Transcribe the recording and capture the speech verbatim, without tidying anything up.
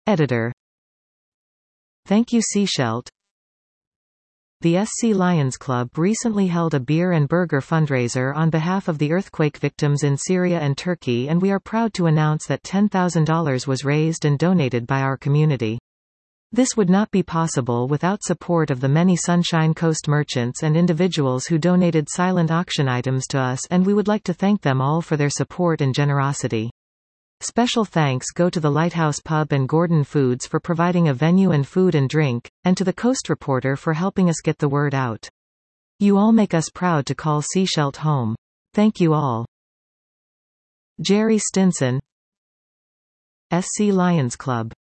Editor. Thank you, Seashelt. The S C Lions Club recently held a beer and burger fundraiser on behalf of the earthquake victims in Syria and Turkey, and we are proud to announce that ten thousand dollars was raised and donated by our community. This would not be possible without support of the many Sunshine Coast merchants and individuals who donated silent auction items to us, and we would like to thank them all for their support and generosity. Special thanks go to the Lighthouse Pub and Gordon Foods for providing a venue and food and drink, and to the Coast Reporter for helping us get the word out. You all make us proud to call Seashelt home. Thank you all. Jerry Stinson, S C Lions Club.